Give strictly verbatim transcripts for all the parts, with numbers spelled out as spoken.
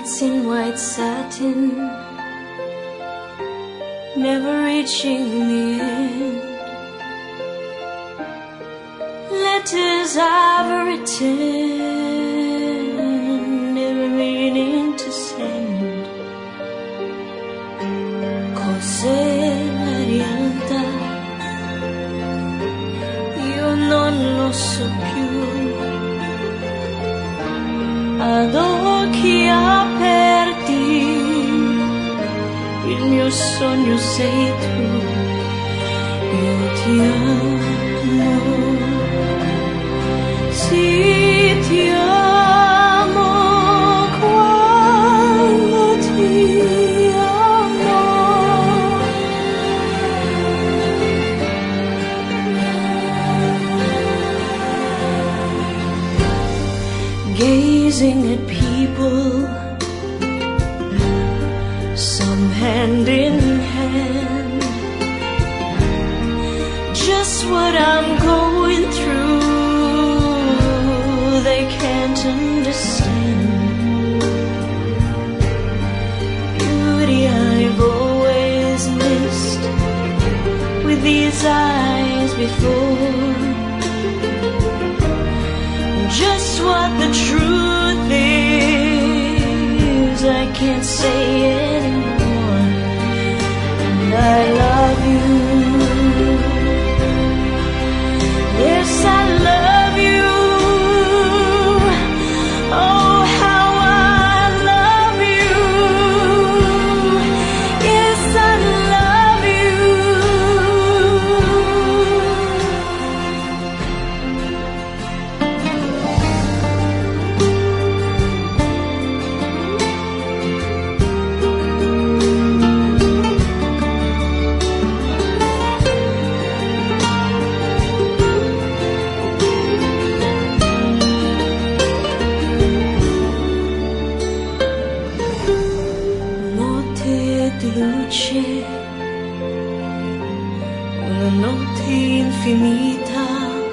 nights in white satin, never reaching the end. Letters I've written, never meaning to send. Cos'è la realtà? Io non lo so più. Ad occhi aperti, il mio sogno sei tu. Io ti amo, sì ti amo quando ti amo. Gazing at people, some hand in hand, just what I'm going through, they can't understand. Beauty I've always missed with these eyes before. Just what the truth is, I can't say anymore. And I love you. Yes, I love you. Oh, how I love you. Yes, I love you. Luce, una notte infinita,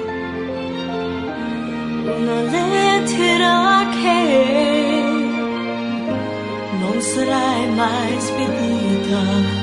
una lettera che non sarai mai spedita.